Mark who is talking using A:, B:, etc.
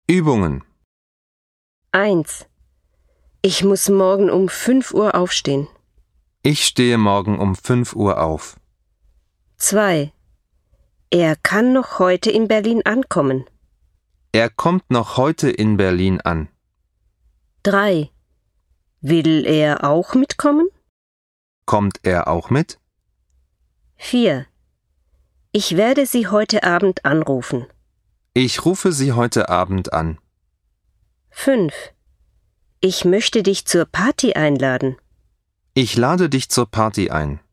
A: Übungen.
B: 1. Ich muss morgen um 5 Uhr aufstehen.
A: Ich stehe morgen um 5 Uhr auf.
B: 2. Er kann noch heute in Berlin ankommen.
A: Er kommt noch heute in Berlin an.
B: 3. Will er auch mitkommen?
A: Kommt er auch mit?
B: 4. Ich werde Sie heute Abend anrufen.
A: Ich rufe Sie heute Abend an.
B: 5. Ich möchte dich zur Party einladen.
A: Ich lade dich zur Party ein.